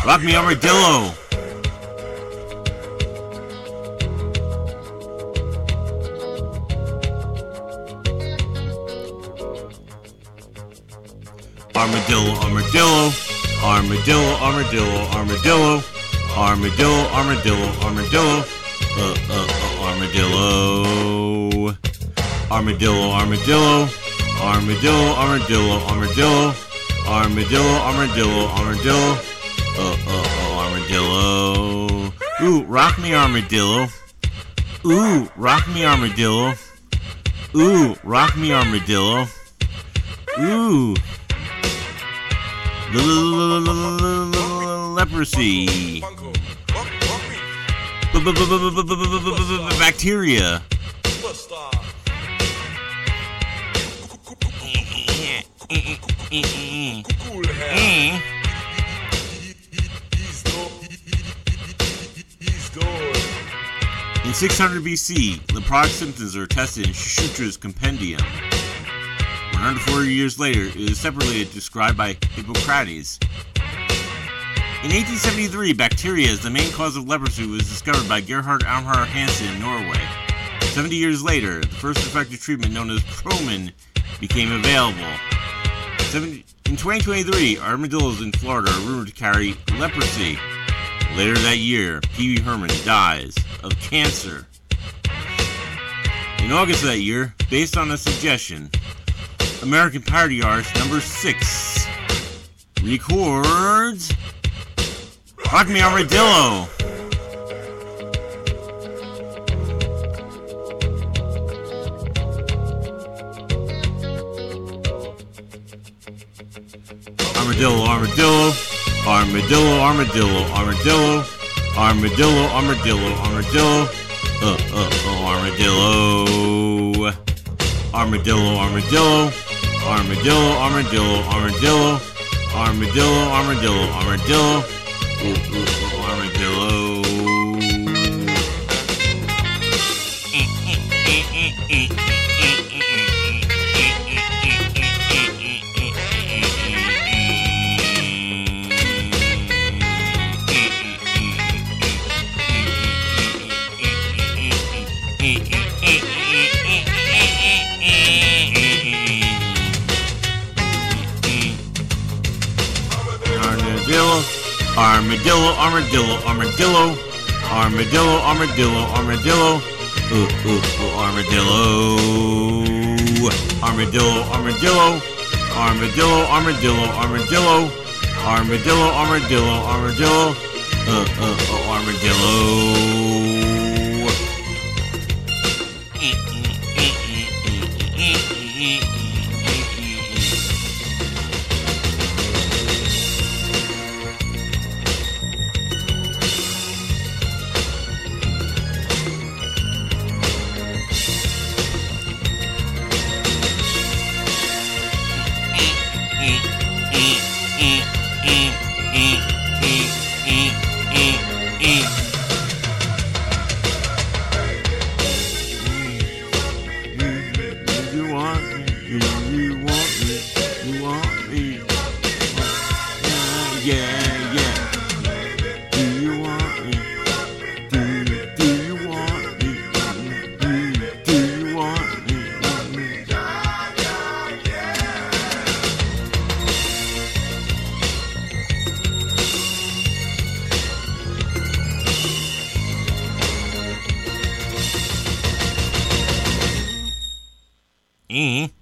Rock Me Armadillo. Armadillo, armadillo, armadillo, armadillo, armadillo, armadillo, armadillo, armadillo, armadillo, armadillo, armadillo, armadillo, armadillo, armadillo, armadillo, armadillo, armadillo, armadillo. Ooh, rock me armadillo. Ooh, rock me armadillo. Ooh, rock me armadillo. Ooh. Leprosy. Bacteria. In 600 BC, leprotic symptoms are tested in Sutra's Compendium. 140 years later, it is separately described by Hippocrates. In 1873, bacteria as the main cause of leprosy was discovered by Gerhard Amhar Hansen in Norway. 70 years later, the first effective treatment known as Promin became available. In 2023, armadillos in Florida are rumored to carry leprosy. Later that year, Pee Wee Herman dies of cancer. In August of that year, based on a suggestion, American parody artist number 6 records Rock Me Armadillo. Armadillo, armadillo, armadillo, armadillo, armadillo, armadillo, armadillo, armadillo, armadillo, armadillo, armadillo. Armadillo, armadillo, armadillo, armadillo, armadillo, armadillo, armadillo. Armadillo, armadillo, armadillo, armadillo, armadillo, armadillo, armadillo, armadillo, armadillo, armadillo, armadillo, armadillo, armadillo, armadillo, armadillo, armadillo. Mm-hmm.